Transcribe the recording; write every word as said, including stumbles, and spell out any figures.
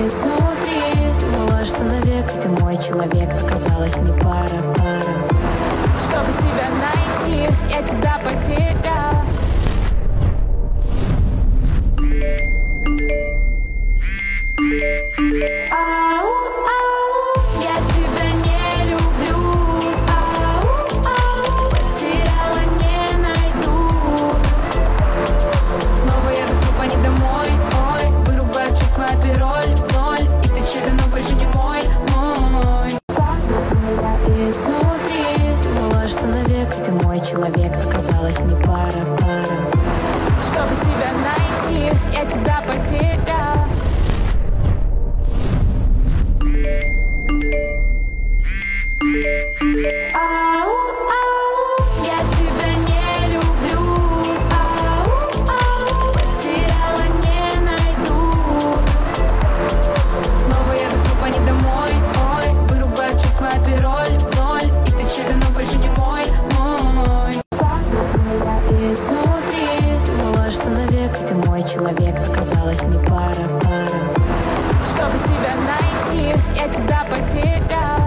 изнутри. Думала, что навек ты мой человек, оказалось не пара, пара. Чтобы себя найти, я тебя потерял. Ау, ау, я тебя не люблю. Ау, ау, потеряла, не найду. Снова еду в клуб, а не домой. Ой, вырубаю чувства, пироль в ноль. И ты чей-то, но больше не мой, мой. Изнутри думала, что навек ты мой человек, оказалось не пара, пара. Чтобы себя найти, я тебя потерял. Ау, ау, я тебя не люблю. Ау, ау, потеряла, не найду. Снова еду в клуб, а не домой. Ой, вырубаю чувства, пироль в ноль. И ты чей-то, но больше не мой, мой. Изнутри думала, что навек ты мой человек, оказалось не пара, пара. Чтобы себя найти, я тебя потерял.